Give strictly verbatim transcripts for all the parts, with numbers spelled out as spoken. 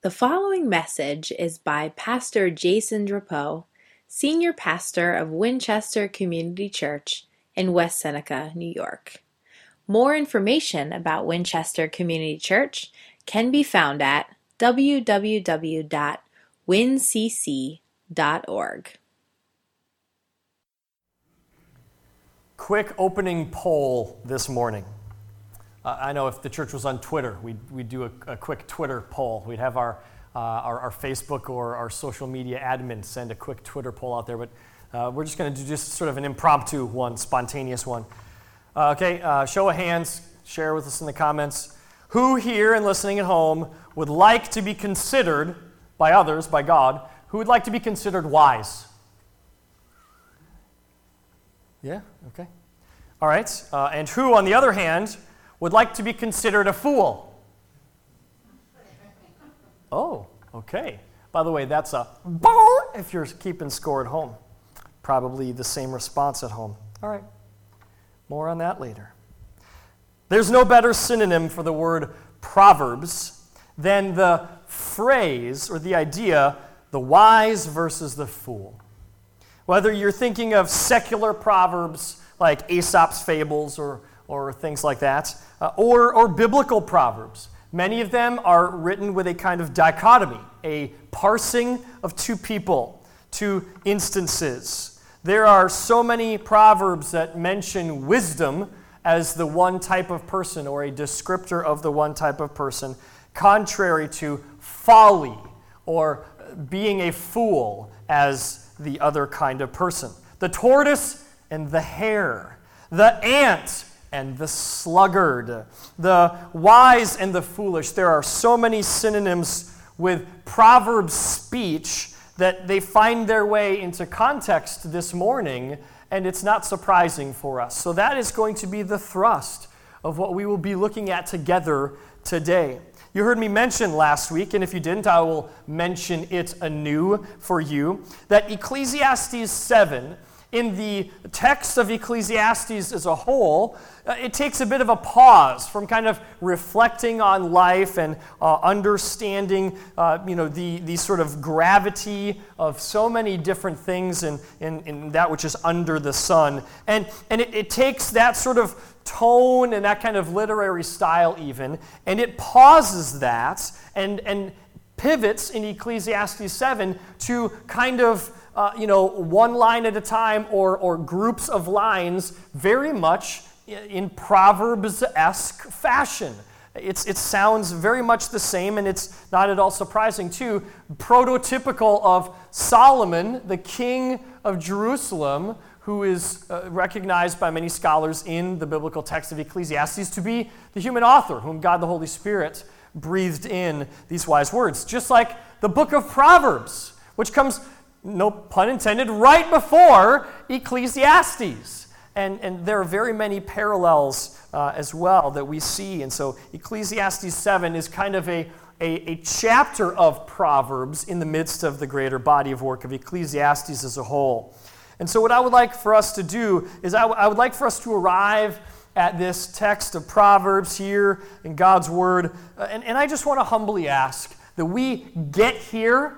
The following message is by Pastor Jason Drapeau, Senior Pastor of Winchester Community Church in West Seneca, New York. More information about Winchester Community Church can be found at w w w dot win c c dot org. Quick opening poll this morning. Uh, I know if the church was on Twitter, we'd, we'd do a, a quick Twitter poll. We'd have our, uh, our, our Facebook or our social media admin send a quick Twitter poll out there, but uh, we're just going to do just sort of an impromptu one, spontaneous one. Uh, okay, uh, show of hands, share with us in the comments. Who here and listening at home would like to be considered by others, by God, who would like to be considered wise? Yeah, okay. All right, uh, and who, on the other hand, would like to be considered a fool? Oh, okay. By the way, that's a boom if you're keeping score at home. Probably the same response at home. All right, more on that later. There's no better synonym for the word Proverbs than the phrase or the idea, the wise versus the fool. Whether you're thinking of secular proverbs like Aesop's fables or, or things like that, uh, or, or biblical proverbs, many of them are written with a kind of dichotomy, a parsing of two people, two instances. There are so many proverbs that mention wisdom as the one type of person or a descriptor of the one type of person, contrary to folly or being a fool as the other kind of person. The tortoise and the hare, the ant and the sluggard, the wise and the foolish. There are so many synonyms with Proverbs speech that they find their way into context this morning, and it's not surprising for us. So that is going to be the thrust of what we will be looking at together today. You heard me mention last week, and if you didn't, I will mention it anew for you, that Ecclesiastes seven, in the text of Ecclesiastes as a whole, uh, it takes a bit of a pause from kind of reflecting on life and uh, understanding, uh, you know, the, the sort of gravity of so many different things in, in, in that which is under the sun. And, and it, it takes that sort of tone and that kind of literary style even, and it pauses that and, and pivots in Ecclesiastes seven to kind of Uh, you know, one line at a time or, or groups of lines, very much in Proverbs-esque fashion. It's, it sounds very much the same, and it's not at all surprising, too, prototypical of Solomon, the king of Jerusalem, who is uh, recognized by many scholars in the biblical text of Ecclesiastes to be the human author, whom God the Holy Spirit breathed in these wise words. Just like the book of Proverbs, which comes, no pun intended, right before Ecclesiastes. And, and there are very many parallels uh, as well that we see. And so Ecclesiastes seven is kind of a, a, a chapter of Proverbs in the midst of the greater body of work of Ecclesiastes as a whole. And so what I would like for us to do is I, w- I would like for us to arrive at this text of Proverbs here in God's Word. Uh, and, and I just want to humbly ask that we get here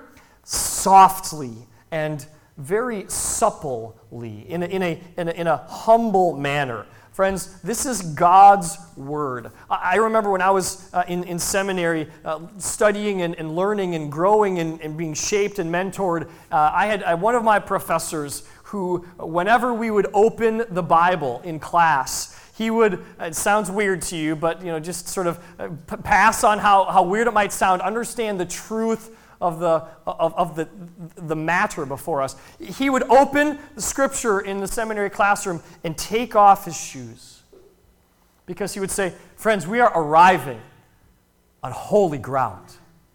softly and very supplely, in a, in a, in a, in a humble manner. Friends, this is God's Word. I remember when I was uh, in, in seminary uh, studying and, and learning and growing and, and being shaped and mentored, uh, I had uh, one of my professors who, whenever we would open the Bible in class, he would, it sounds weird to you, but you know, just sort of p- pass on how, how weird it might sound, understand the truth of the of, of the the matter before us. He would open the scripture in the seminary classroom and take off his shoes, because he would say, friends, we are arriving on holy ground.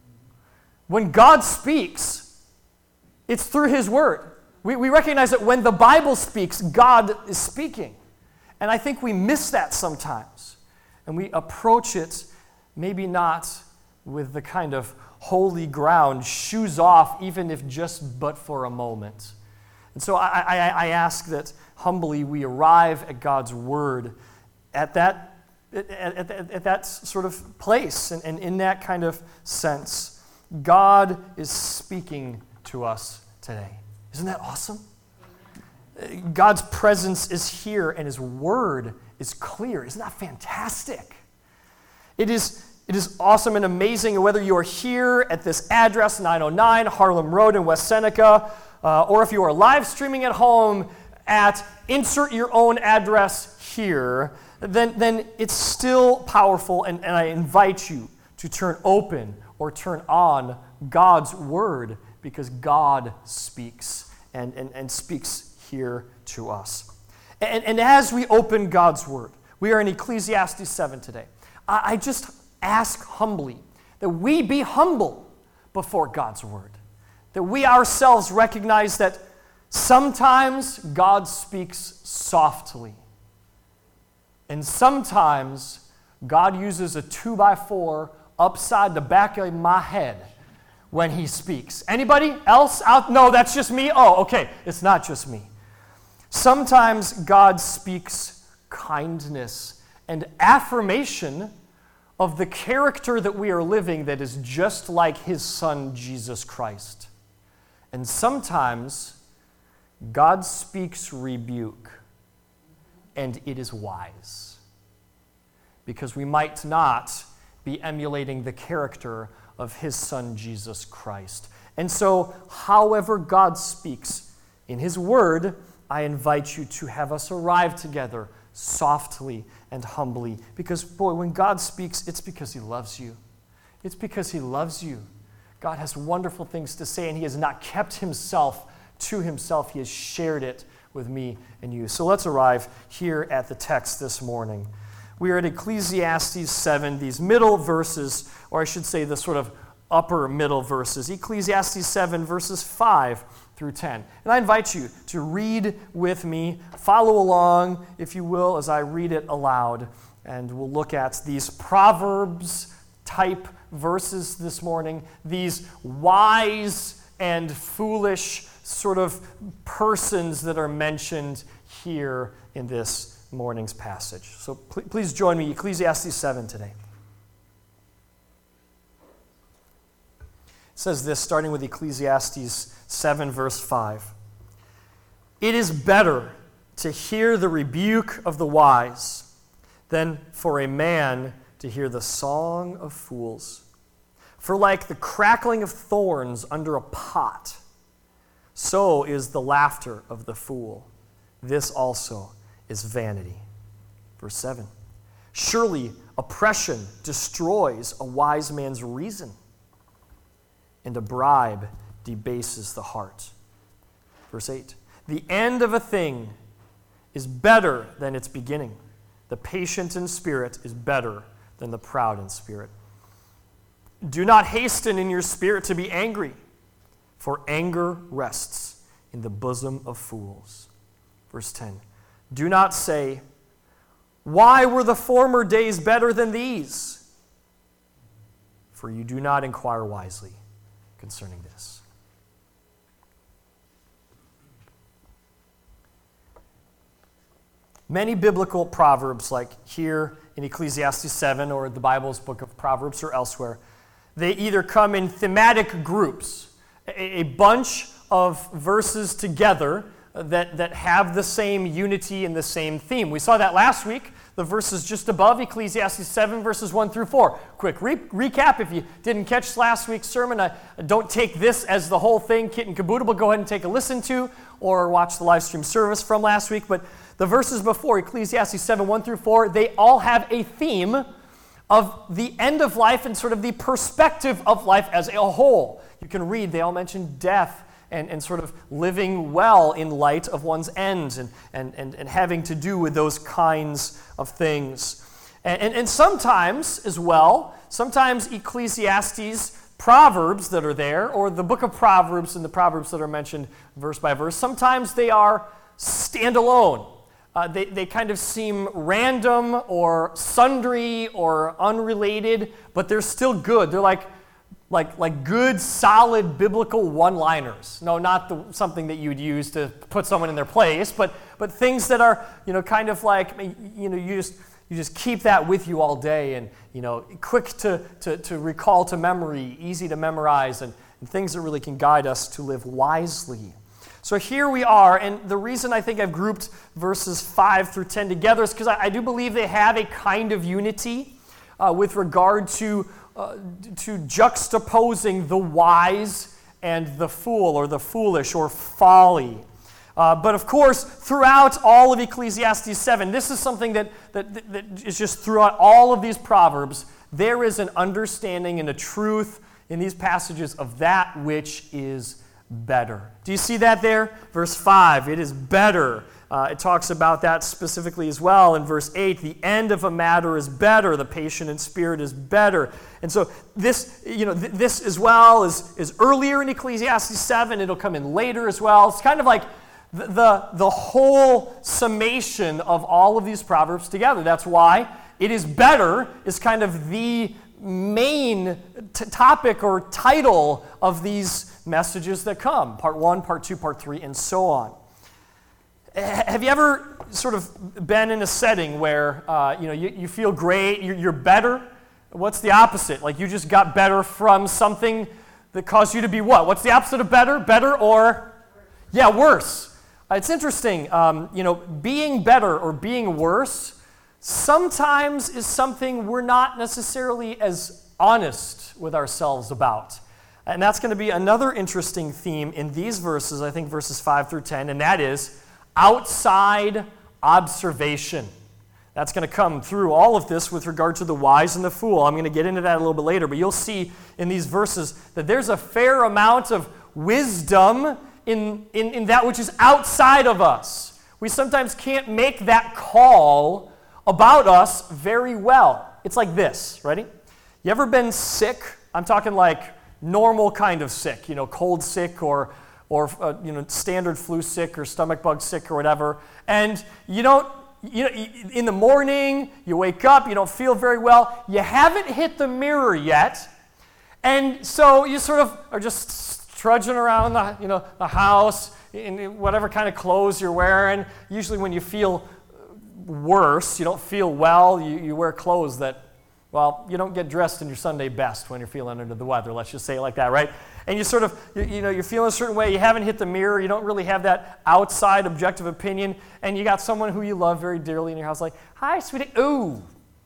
When God speaks, it's through his word. We, we recognize that when the Bible speaks, God is speaking. And I think we miss that sometimes. And we approach it maybe not with the kind of holy ground, shoes off, even if just but for a moment. And so I, I, I ask that humbly we arrive at God's Word at that, at, at, at that sort of place and, and in that kind of sense. God is speaking to us today. Isn't that awesome? God's presence is here and his word is clear. Isn't that fantastic? It is, it is awesome and amazing whether you are here at this address, nine oh nine Harlem Road in West Seneca, uh, or if you are live streaming at home at insert your own address here, then, then it's still powerful, and, and I invite you to turn open or turn on God's word, because God speaks and, and, and speaks here to us. And, and as we open God's word, we are in Ecclesiastes seven today. I, I just ask humbly that we be humble before God's word, that we ourselves recognize that sometimes God speaks softly, and sometimes God uses a two by four upside the back of my head when he speaks. Anybody else out? No, that's just me? Oh, okay. It's not just me. Sometimes God speaks kindness and affirmation of the character that we are living that is just like his son, Jesus Christ. And sometimes God speaks rebuke, and it is wise, because we might not be emulating the character of his son, Jesus Christ. And so, however God speaks in his word, I invite you to have us arrive together softly and humbly. Because, boy, when God speaks, it's because he loves you. It's because he loves you. God has wonderful things to say, and he has not kept himself to himself. He has shared it with me and you. So let's arrive here at the text this morning. We are at Ecclesiastes seven, these middle verses, or I should say the sort of upper middle verses. Ecclesiastes seven, verses five through ten. And I invite you to read with me, follow along, if you will, as I read it aloud. And we'll look at these Proverbs type verses this morning, these wise and foolish sort of persons that are mentioned here in this morning's passage. So pl- please join me, Ecclesiastes seven today. It says this, starting with Ecclesiastes seven, verse five. It is better to hear the rebuke of the wise than for a man to hear the song of fools. For like the crackling of thorns under a pot, so is the laughter of the fool. This also is vanity. Verse seven. Surely oppression destroys a wise man's reason, and a bribe debases the heart. Verse eight. The end of a thing is better than its beginning. The patient in spirit is better than the proud in spirit. Do not hasten in your spirit to be angry, for anger rests in the bosom of fools. Verse ten. Do not say, why were the former days better than these? For you do not inquire wisely concerning this. Many biblical proverbs, like here in Ecclesiastes seven or the Bible's book of Proverbs or elsewhere, they either come in thematic groups, a, a bunch of verses together that, that have the same unity and the same theme. We saw that last week, the verses just above Ecclesiastes seven, verses one through four. Quick re- recap, if you didn't catch last week's sermon, I, don't take this as the whole thing, kit and caboodle, but go ahead and take a listen to or watch the live stream service from last week. But the verses before, Ecclesiastes seven, one through four, they all have a theme of the end of life and sort of the perspective of life as a whole. You can read, they all mention death and, and sort of living well in light of one's ends and, and, and, and having to do with those kinds of things. And, and, and sometimes as well, sometimes Ecclesiastes Proverbs that are there, or the book of Proverbs and the Proverbs that are mentioned verse by verse, sometimes they are standalone. Uh, they, they kind of seem random or sundry or unrelated, but they're still good. They're like, like, like good, solid biblical one-liners. No, not the, something that you'd use to put someone in their place, but, but things that are, you know, kind of like, you know, you just you just keep that with you all day, and you know, quick to, to, to recall to memory, easy to memorize, and, and things that really can guide us to live wisely. So here we are, and the reason I think I've grouped verses five through ten together is because I, I do believe they have a kind of unity uh, with regard to, uh, to juxtaposing the wise and the fool, or the foolish, or folly. Uh, but of course, throughout all of Ecclesiastes seven, this is something that, that, that, that is just throughout all of these Proverbs, there is an understanding and a truth in these passages of that which is better. Do you see that there? Verse five, it is better. Uh, it talks about that specifically as well in verse eight. The end of a matter is better. The patient in spirit is better. And so this, you know, th- this as well is, is earlier in Ecclesiastes seven. It'll come in later as well. It's kind of like the, the, the whole summation of all of these Proverbs together. That's why it is better is kind of the main t- topic or title of these messages that come. Part one, part two, part three, and so on. Have you ever sort of been in a setting where uh, you know you, you feel great, you're, you're better? What's the opposite? Like you just got better from something that caused you to be what? What's the opposite of better? Better or? Yeah, worse. Uh, it's interesting. Um, you know, being better or being worse sometimes is something we're not necessarily as honest with ourselves about. And that's going to be another interesting theme in these verses, I think verses five through ten, and that is outside observation. That's going to come through all of this with regard to the wise and the fool. I'm going to get into that a little bit later, but you'll see in these verses that there's a fair amount of wisdom in, in, in that which is outside of us. We sometimes can't make that call about us very well. It's like this, ready? You ever been sick? I'm talking like normal kind of sick, you know, cold sick or or uh, you know, standard flu sick or stomach bug sick or whatever, and you don't, you know, in the morning, you wake up, you don't feel very well, you haven't hit the mirror yet, and so you sort of are just trudging around the, you know, the house in whatever kind of clothes you're wearing. Usually when you feel worse, you don't feel well, you, you wear clothes that, well, you don't get dressed in your Sunday best when you're feeling under the weather, let's just say it like that, right? And you sort of, you, you know, you're feeling a certain way, you haven't hit the mirror, you don't really have that outside objective opinion, and you got someone who you love very dearly in your house like, hi, sweetie, ooh,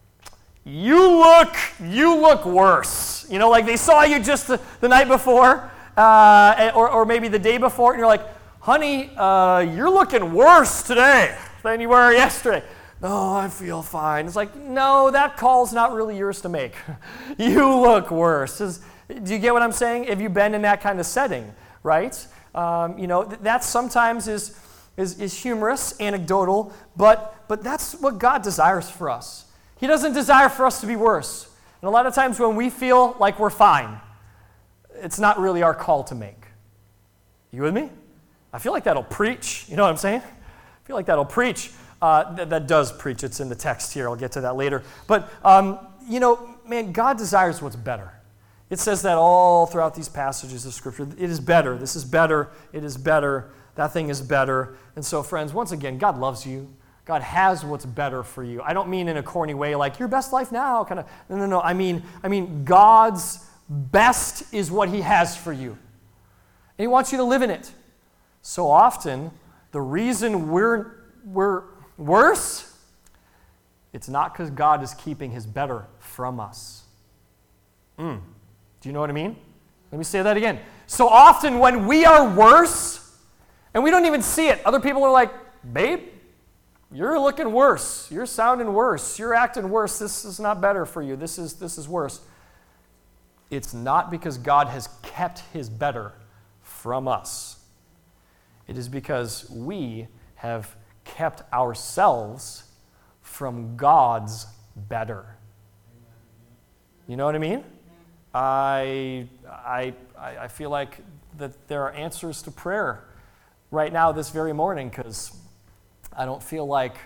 you look, you look worse. You know, like they saw you just the, the night before, uh, or, or maybe the day before, and you're like, honey, uh, you're looking worse today than you were yesterday. No, I feel fine. It's like, no, that call's not really yours to make. You look worse. Is, do you get what I'm saying? Have you been in that kind of setting, right? Um, you know, th- that sometimes is, is is humorous, anecdotal, but but that's what God desires for us. He doesn't desire for us to be worse. And a lot of times when we feel like we're fine, it's not really our call to make. You with me? I feel like that'll preach. You know what I'm saying? I feel like that'll preach. Uh, th- that does preach. It's in the text here. I'll get to that later. But, um, you know, man, God desires what's better. It says that all throughout these passages of Scripture. It is better. This is better. It is better. That thing is better. And so, friends, once again, God loves you. God has what's better for you. I don't mean in a corny way like your best life now. Kind of. No, no, no. I mean, I mean God's best is what He has for you. And He wants you to live in it. So often, the reason we're we're worse, it's not because God is keeping His better from us. Mm. Do you know what I mean? Let me say that again. So often when we are worse, and we don't even see it, other people are like, babe, you're looking worse. You're sounding worse. You're acting worse. This is not better for you. This is, this is worse. It's not because God has kept His better from us. It is because we have kept ourselves from God's better. You know what I mean? I, I, I feel like that there are answers to prayer right now this very morning because I don't feel like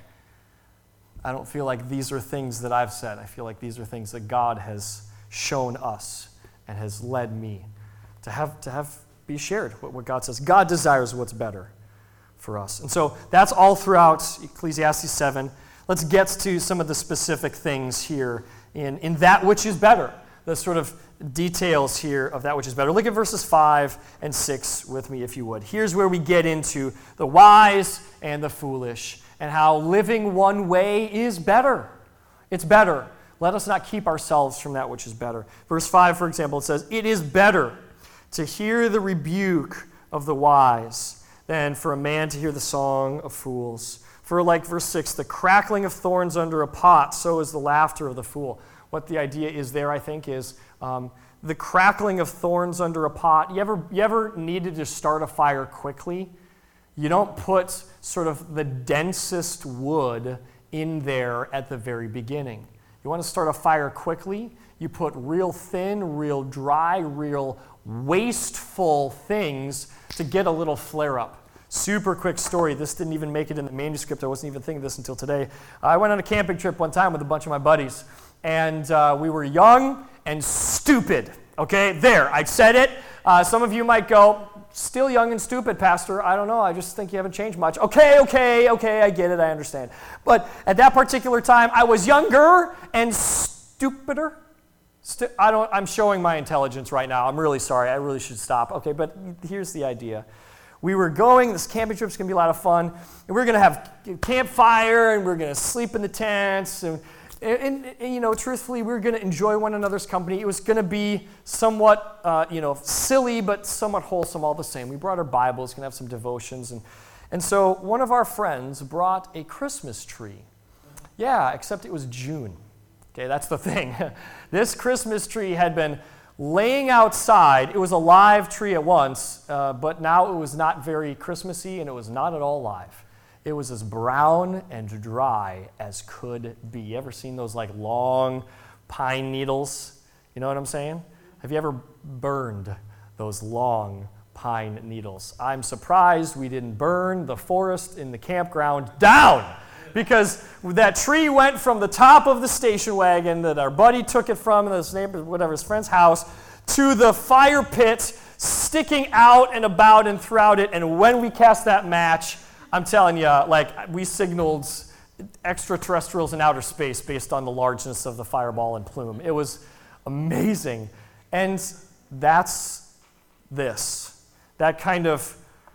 I don't feel like these are things that I've said. I feel like these are things that God has shown us and has led me to have to have be shared what, what God says. God desires what's better for us. And so that's all throughout Ecclesiastes seven. let's get to some of the specific things here in, in that which is better, the sort of details here of that which is better. Look at verses five and six with me, if you would. Here's where we get into the wise and the foolish, and how living one way is better. It's better. Let us not keep ourselves from that which is better. Verse five, for example, it says, "It is better to hear the rebuke of the wise than for a man to hear the song of fools. For like verse six, the crackling of thorns under a pot, so is the laughter of the fool." What the idea is there, I think, is um, the crackling of thorns under a pot. You ever, you ever needed to start a fire quickly? You don't put sort of the densest wood in there at the very beginning. You want to start a fire quickly? You put real thin, real dry, real wasteful things to get a little flare up. Super quick story. This didn't even make it in the manuscript. I wasn't even thinking of this until today. I went on a camping trip one time with a bunch of my buddies, and uh, we were young and stupid. Okay, there, I said it. Uh, some of you might go, "Still young and stupid, Pastor." I don't know. I just think you haven't changed much. Okay, okay, okay, I get it. I understand. But at that particular time, I was younger and stupider. St- I don't, I'm showing my intelligence right now. I'm really sorry. I really should stop. Okay, but here's the idea. We were going, this camping trip's going to be a lot of fun, and we're going to have campfire, and we're going to sleep in the tents, and, and, and you know, truthfully, we were going to enjoy one another's company. It was going to be somewhat, uh, you know, silly, but somewhat wholesome all the same. We brought our Bibles, going to have some devotions, and, and so one of our friends brought a Christmas tree. Yeah, except it was June. Okay, that's the thing. This Christmas tree had been laying outside. It was a live tree at once, uh, but now it was not very Christmassy, and it was not at all live. It was as brown and dry as could be. You ever seen those like long pine needles? You know what I'm saying? Have you ever burned those long pine needles? I'm surprised we didn't burn the forest in the campground down, because that tree went from the top of the station wagon that our buddy took it from, his neighbor, whatever, his friend's house, to the fire pit, sticking out and about and throughout it. And when we cast that match, I'm telling you, like, we signaled extraterrestrials in outer space based on the largeness of the fireball and plume. It was amazing. And that's this. That kind of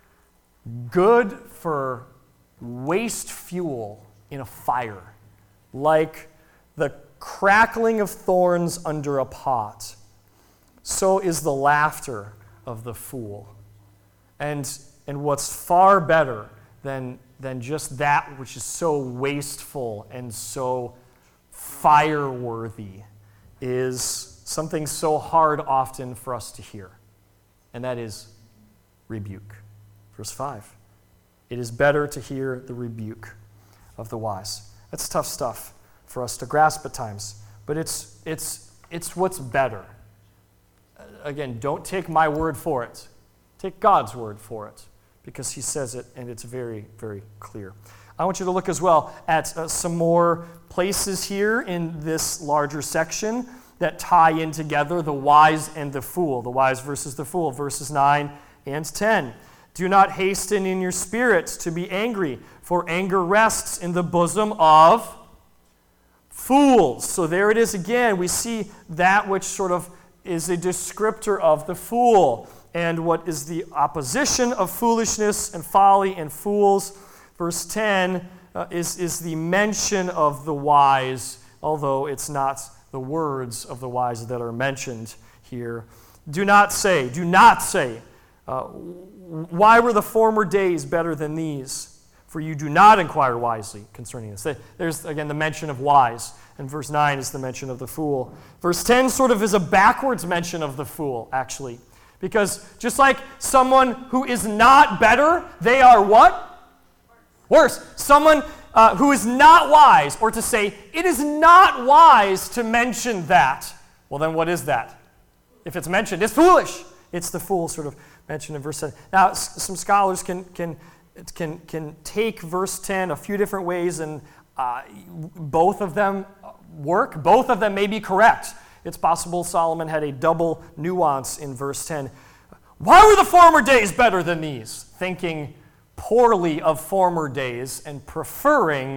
good for waste fuel in a fire, like the crackling of thorns under a pot, so is the laughter of the fool. And, and what's far better than, than just that which is so wasteful and so fire-worthy is something so hard often for us to hear, and that is rebuke. Verse five. It is better to hear the rebuke of the wise. That's tough stuff for us to grasp at times, but it's it's it's what's better. Again, don't take my word for it. Take God's word for it, because he says it, and it's very, very clear. I want you to look as well at uh, some more places here in this larger section that tie in together the wise and the fool, the wise versus the fool, verses nine and ten. "Do not hasten in your spirits to be angry, for anger rests in the bosom of fools." So there it is again. We see that which sort of is a descriptor of the fool, and what is the opposition of foolishness and folly and fools. Verse ten uh, is, is the mention of the wise, although it's not the words of the wise that are mentioned here. Do not say, do not say, uh, "Why were the former days better than these? For you do not inquire wisely concerning this." There's, again, the mention of wise. And verse nine is the mention of the fool. Verse ten sort of is a backwards mention of the fool, actually. Because just like someone who is not better, they are what? Worse. Someone uh, who is not wise, or to say, it is not wise to mention that. Well, then what is that? If it's mentioned, it's foolish. It's the fool sort of mentioned in verse ten. Now, s- some scholars can, can, can, can take verse ten a few different ways, and uh, both of them work. Both of them may be correct. It's possible Solomon had a double nuance in verse ten. Why were the former days better than these? Thinking poorly of former days and preferring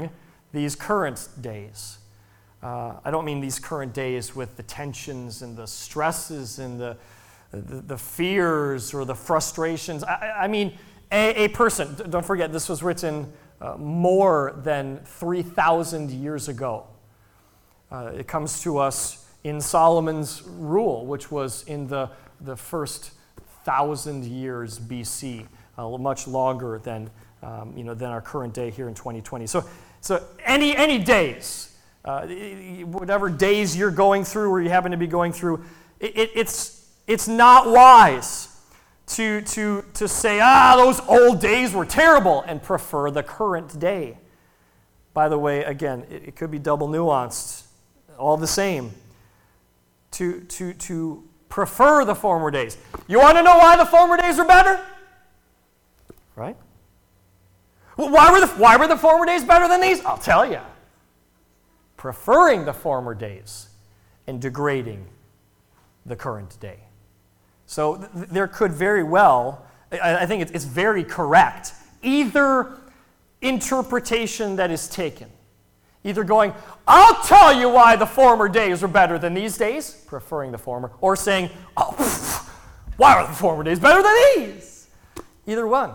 these current days. Uh, I don't mean these current days with the tensions and the stresses and the, the, the fears or the frustrations. I, I mean a, a person. Don't forget, this was written uh, more than three thousand years ago. Uh, it comes to us in Solomon's rule, which was in the, the first thousand years B C, uh, much longer than um, you know than our current day here in twenty twenty. So, so any any days, uh, whatever days you're going through or you happen to be going through, it, it, it's it's not wise to to to say, ah, those old days were terrible, and prefer the current day. By the way, again, it, it could be double nuanced, all the same. To, to, to prefer the former days. You want to know why the former days were better? Right? Well, why were the, why were the former days better than these? I'll tell you. Preferring the former days and degrading the current day. So th- there could very well, I, I think it's, it's very correct, either interpretation that is taken. Either going, I'll tell you why the former days are better than these days, preferring the former, or saying, oh, pff, why are the former days better than these? Either one.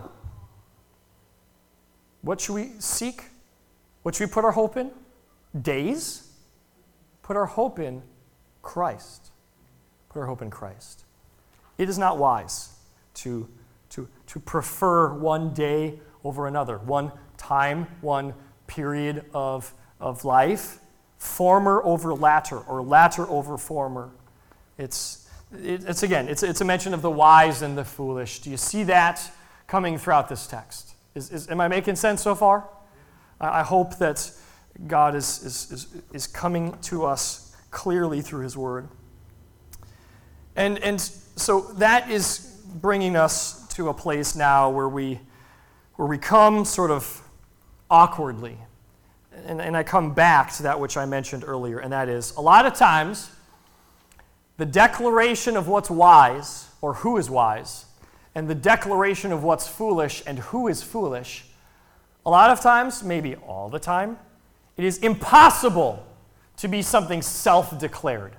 What should we seek? What should we put our hope in? Days? Put our hope in Christ. Put our hope in Christ. It is not wise to, to, to prefer one day over another, one time, one period of of life, former over latter, or latter over former. It's, it, it's again, it's, it's a mention of the wise and the foolish. Do you see that coming throughout this text? Is, is, am I making sense so far? I, I hope that God is, is, is, is coming to us clearly through His Word. And, and so that is bringing us to a place now where we, where we come sort of awkwardly. And, and I come back to that which I mentioned earlier, and that is, a lot of times, the declaration of what's wise, or who is wise, and the declaration of what's foolish and who is foolish, a lot of times, maybe all the time, it is impossible to be something self-declared.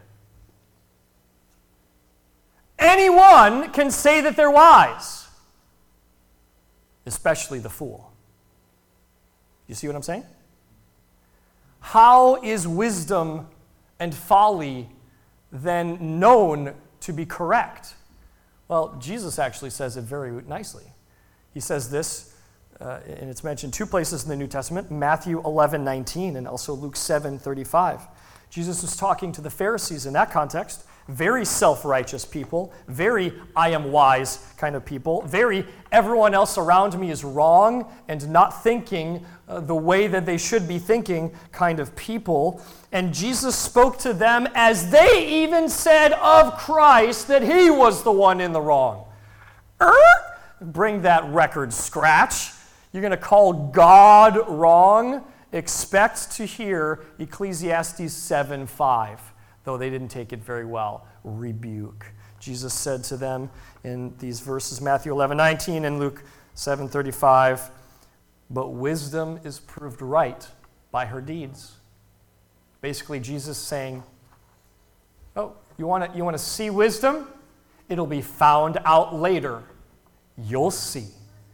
Anyone can say that they're wise, especially the fool. You see what I'm saying? How is wisdom and folly then known to be correct? Well, Jesus actually says it very nicely. He says this, uh, and it's mentioned two places in the New Testament, Matthew eleven nineteen and also Luke seven thirty-five. Jesus was talking to the Pharisees in that context, very self-righteous people, very I am wise kind of people, very everyone else around me is wrong and not thinking uh, the way that they should be thinking kind of people. And Jesus spoke to them as they even said of Christ that He was the one in the wrong. Er? Bring that record scratch. You're going to call God wrong? Expect to hear Ecclesiastes seven five. Though they didn't take it very well. Rebuke. Jesus said to them in these verses, Matthew eleven nineteen and Luke seven thirty-five, but wisdom is proved right by her deeds. Basically, Jesus saying, oh, you want to you want to see wisdom? It'll be found out later. You'll see.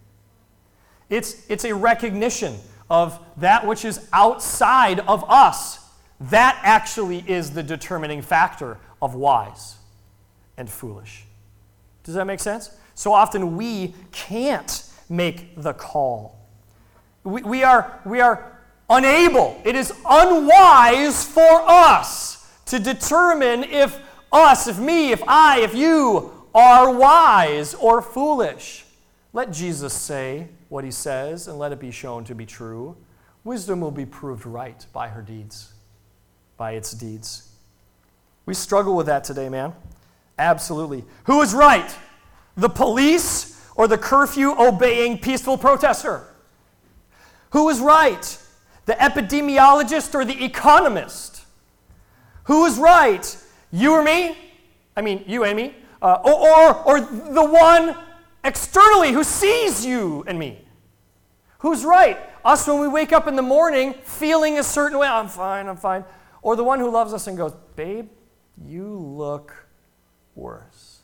It's, it's a recognition of that which is outside of us. That actually is the determining factor of wise and foolish. Does that make sense? So often we can't make the call. We, we, are, we are unable. It is unwise for us to determine if us, if me, if I, if you are wise or foolish. Let Jesus say what He says and let it be shown to be true. Wisdom will be proved right by her deeds. By its deeds. We struggle with that today, man. Absolutely. Who is right? The police or the curfew-obeying peaceful protester? Who is right? The epidemiologist or the economist? Who is right? You or me? I mean, you and me? Uh, or, or, or the one externally who sees you and me? Who's right? Us when we wake up in the morning feeling a certain way. I'm fine, I'm fine. Or the one who loves us and goes, babe, you look worse.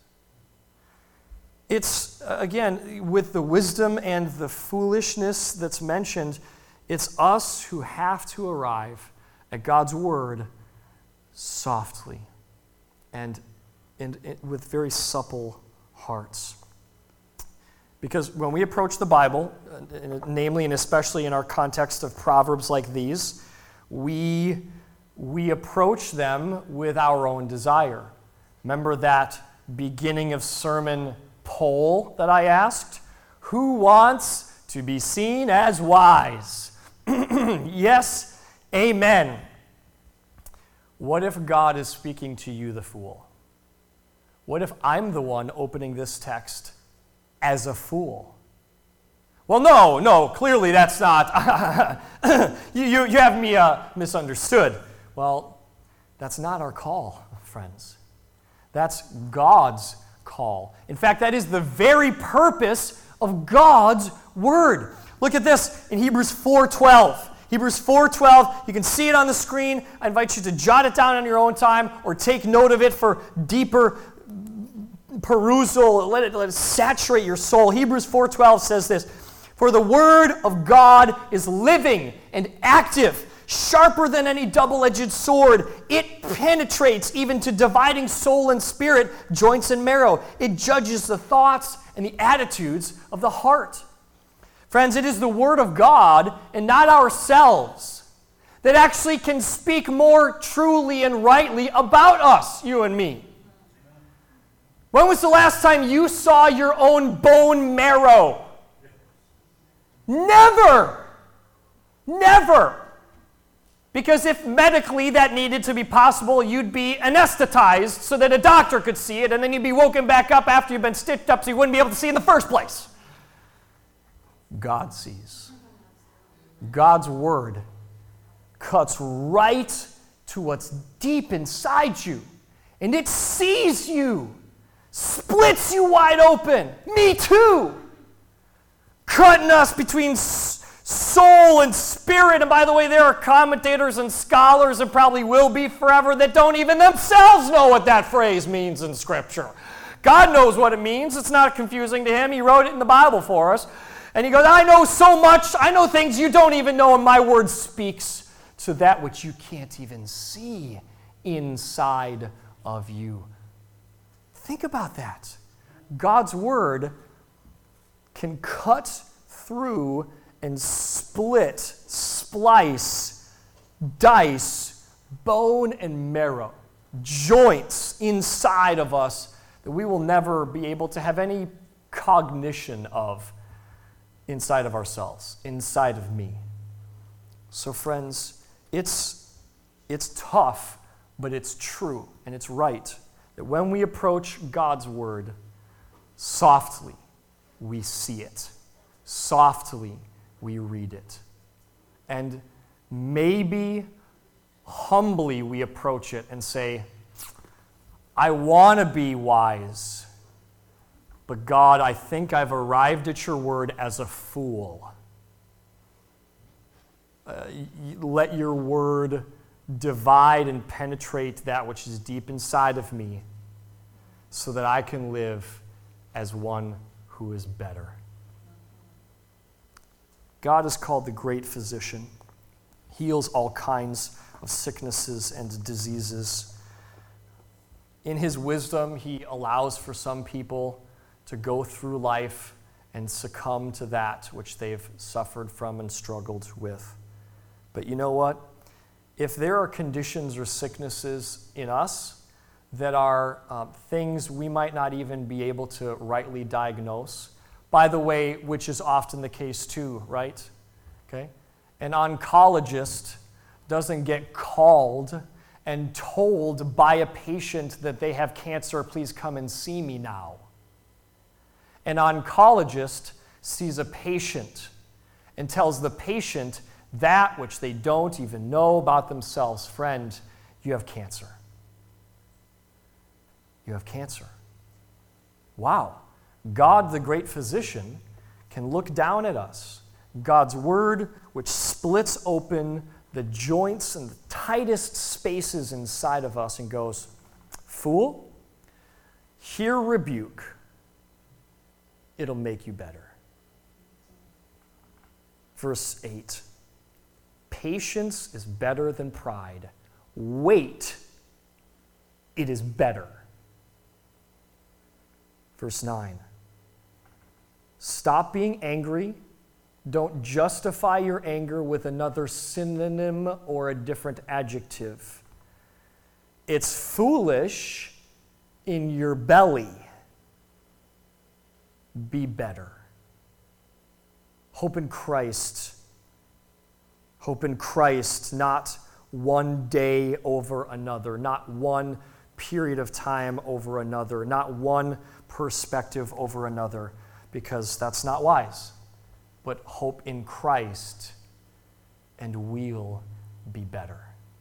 It's, uh, again, with the wisdom and the foolishness that's mentioned, it's us who have to arrive at God's word softly and, and, and with very supple hearts. Because when we approach the Bible, namely and especially in our context of Proverbs like these, we, we approach them with our own desire. Remember that beginning of sermon poll that I asked? Who wants to be seen as wise? Yes, amen. What if God is speaking to you, the fool? What if I'm the one opening this text as a fool? Well, no, no, clearly that's not. you, you, you have me uh, misunderstood. Well, that's not our call, friends. That's God's call. In fact, that is the very purpose of God's word. Look at this in Hebrews four twelve. Hebrews four twelve, you can see it on the screen. I invite you to jot it down on your own time or take note of it for deeper perusal. Let it, let it saturate your soul. Hebrews four twelve says this, "For the word of God is living and active, sharper than any double-edged sword. It penetrates even to dividing soul and spirit, joints and marrow. It judges the thoughts and the attitudes of the heart." Friends, it is the word of God and not ourselves that actually can speak more truly and rightly about us, you and me. When was the last time you saw your own bone marrow? Never. Never. Because if medically that needed to be possible, you'd be anesthetized so that a doctor could see it, and then you'd be woken back up after you've been stitched up so you wouldn't be able to see in the first place. God sees. God's word cuts right to what's deep inside you, and it sees you, splits you wide open. Me too. Cutting us between soul and spirit. And by the way, there are commentators and scholars, and probably will be forever, that don't even themselves know what that phrase means in Scripture. God knows what it means. It's not confusing to him. He wrote it in the Bible for us. And he goes, I know so much. I know things you don't even know, and my word speaks to that which you can't even see inside of you. Think about that. God's word can cut through and split, splice, dice, bone and marrow, joints inside of us that we will never be able to have any cognition of inside of ourselves, inside of me. So friends, it's, it's tough, but it's true and it's right that when we approach God's word, softly we see it. Softly we read it. And maybe humbly we approach it and say, I want to be wise, but God, I think I've arrived at your word as a fool. Uh, let your word divide and penetrate that which is deep inside of me so that I can live as one who is better. God is called the great physician. He heals all kinds of sicknesses and diseases. In his wisdom, he allows for some people to go through life and succumb to that which they've suffered from and struggled with. But you know what? If there are conditions or sicknesses in us that are um, things we might not even be able to rightly diagnose, by the way, which is often the case too, right? Okay? An oncologist doesn't get called and told by a patient that they have cancer, please come and see me now. An oncologist sees a patient and tells the patient that which they don't even know about themselves. Friend, you have cancer. You have cancer. Wow. God, the great physician, can look down at us, God's word, which splits open the joints and the tightest spaces inside of us and goes, fool, hear rebuke. It'll make you better. Verse eight, patience is better than pride. Wait, it is better. Verse nine, stop being angry. Don't justify your anger with another synonym or a different adjective. It's foolish in your belly. Be better. Hope in Christ. Hope in Christ, not one day over another, not one period of time over another, not one perspective over another, because that's not wise. But hope in Christ, and we'll be better.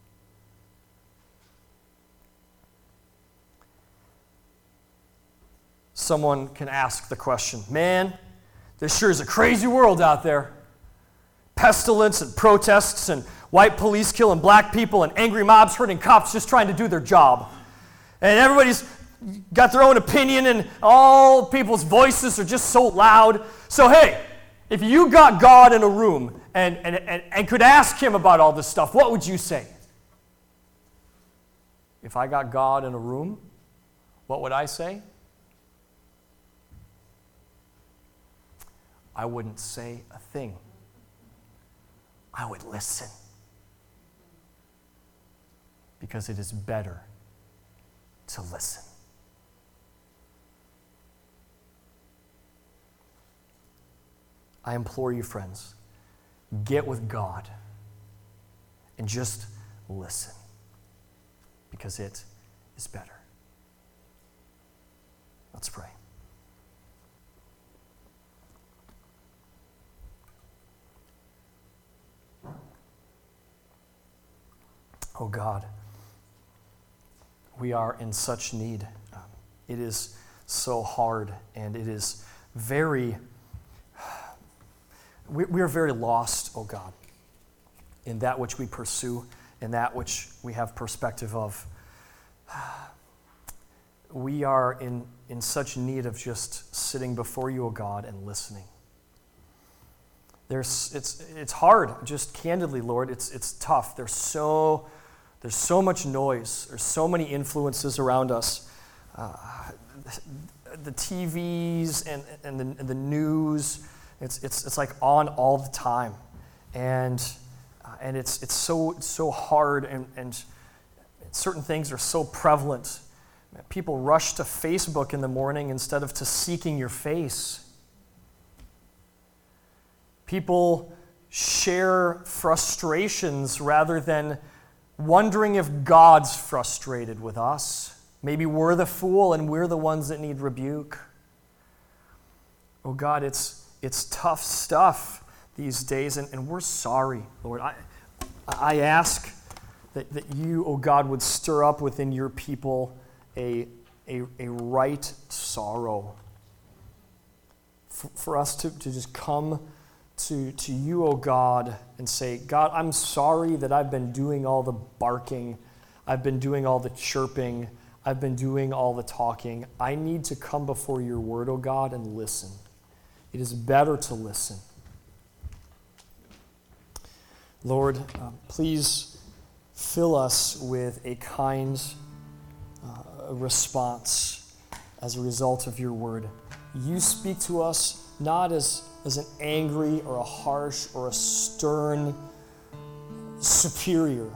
Someone can ask the question, man, this sure is a crazy world out there. Pestilence and protests and white police killing black people and angry mobs hurting cops just trying to do their job. And everybody's got their own opinion and all people's voices are just so loud. So hey, if you got God in a room and, and, and, and could ask him about all this stuff, what would you say? If I got God in a room, what would I say? I wouldn't say a thing. I would listen. Because it is better to listen. I implore you, friends, get with God and just listen. Because it is better. Let's pray. Oh God, we are in such need. Um, it is so hard, and it is very, we, we are very lost, oh God, in that which we pursue, in that which we have perspective of. We are in, in such need of just sitting before you, oh God, and listening. There's, it's, it's hard, just candidly, Lord. It's, it's tough. There's so... There's so much noise. There's so many influences around us. Uh, the T Vs and, and, the, and the news, it's, it's, it's like on all the time. And, uh, and it's, it's, so, it's so hard, and, and certain things are so prevalent. People rush to Facebook in the morning instead of to seeking your face. People share frustrations rather than wondering if God's frustrated with us. Maybe we're the fool and we're the ones that need rebuke. Oh God, it's it's tough stuff these days, and, and we're sorry, Lord. I I ask that, that you, oh God, would stir up within your people a, a, a right sorrow for, for us to, to just come To, to you, oh God, and say, God, I'm sorry that I've been doing all the barking. I've been doing all the chirping. I've been doing all the talking. I need to come before your word, oh God, and listen. It is better to listen. Lord, uh, please fill us with a kind uh, response as a result of your word. You speak to us not as as an angry or a harsh or a stern superior.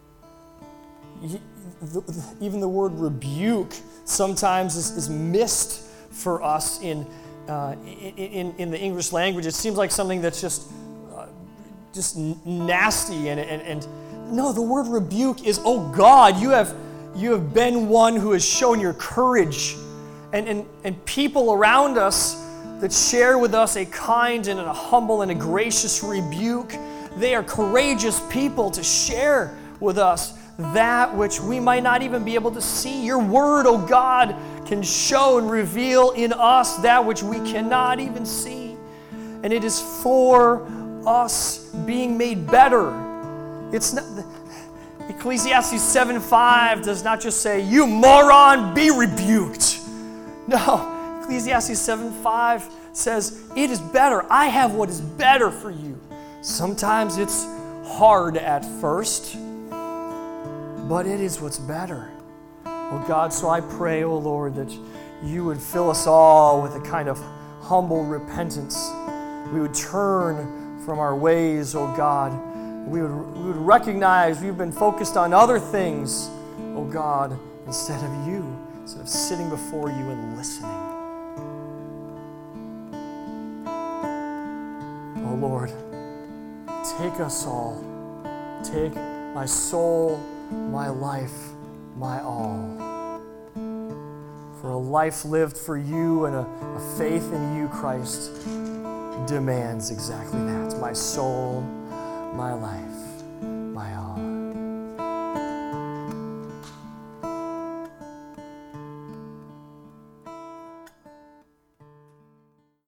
Even the word rebuke sometimes is, is missed for us in, uh, in, in the English language. It seems like something that's just, uh, just nasty. And, and, and no, the word rebuke is, oh God, you have, you have been one who has shown your courage. And, and, and people around us that share with us a kind and a humble and a gracious rebuke. They are courageous people to share with us that which we might not even be able to see. Your word, oh God, can show and reveal in us that which we cannot even see. And it is for us being made better. It's not, Ecclesiastes seven five does not just say, you moron, be rebuked. No, Ecclesiastes seven five says, it is better. I have what is better for you. Sometimes it's hard at first, but it is what's better. Oh God, so I pray, oh Lord, that you would fill us all with a kind of humble repentance. We would turn from our ways, oh God. We would, we would recognize we've been focused on other things, oh God, instead of you, instead of sitting before you and listening. Oh Lord, take us all. Take my soul, my life, my all. For a life lived for you and a, a faith in you, Christ, demands exactly that. My soul, my life, my all.